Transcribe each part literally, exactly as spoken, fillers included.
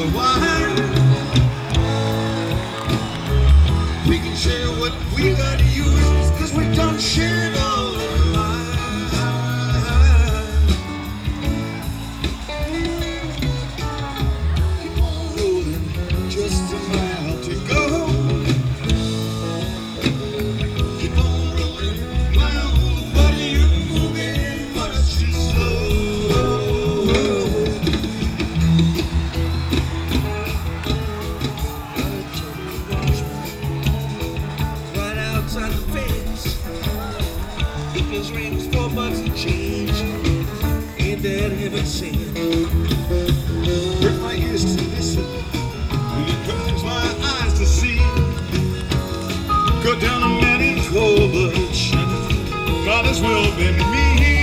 of wine. We can share what we got to use, cause we done shared all our lives. Keep on rolling, just a mile to go. Keep on rolling, mile, but you're moving much too slow. Right outside the fence, this rings four bucks and change. Ain't that heaven sent? Hurt my ears to listen, and it burns my eyes to see. Go down a man in cold bloodshed, might as well be me.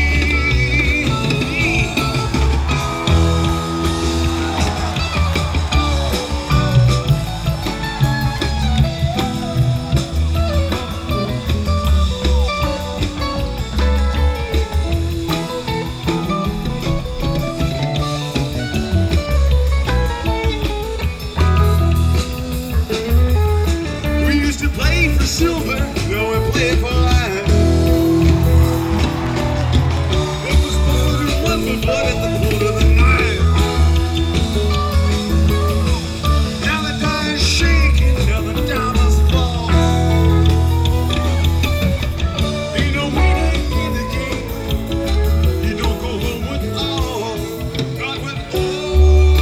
Silver, now we play for life. It was born in one for blood at the point of the knife. Now the die is shaking, now the diamonds fall. Ain't no winning in the game. You don't go home with all, not with all.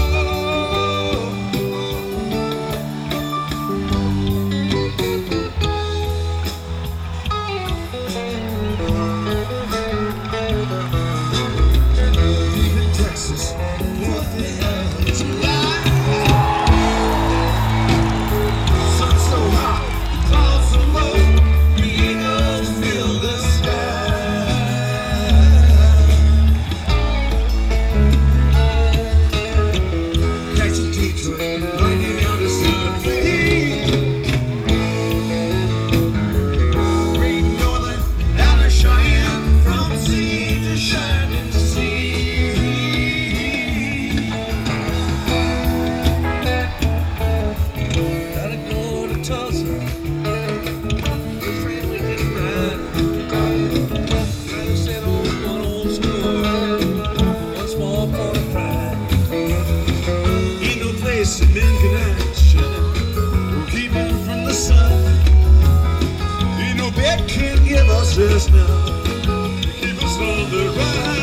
Men can action will keep him from the sun. Ain't no bed can give us rest now, keep us on the run.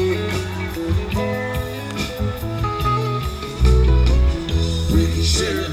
Share